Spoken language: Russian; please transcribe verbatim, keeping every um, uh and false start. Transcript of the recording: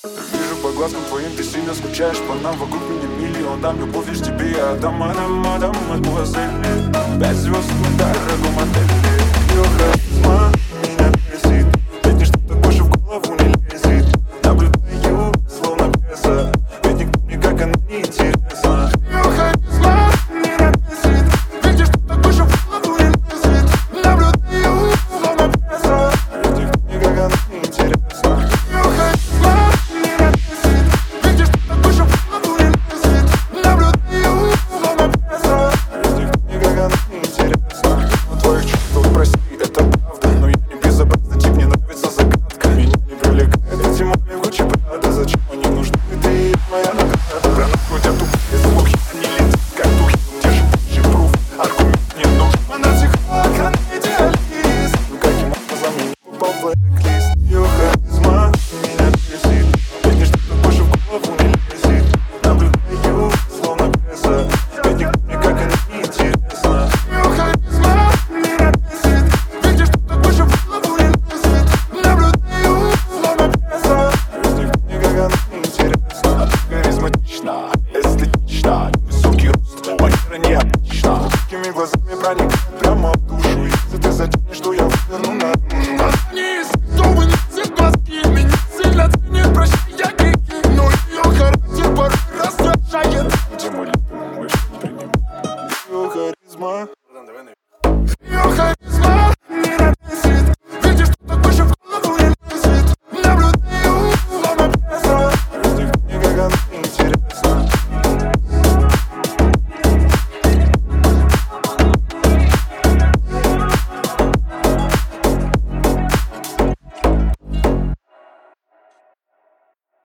Вижу по глазкам твоим, ты сильно скучаешь по нам. Вокруг меня миллион, дам любовь лишь тебе. Я отдам, мадам, мадам, мадемуазель. Пять звезд в дорогом отеле. Ее харизма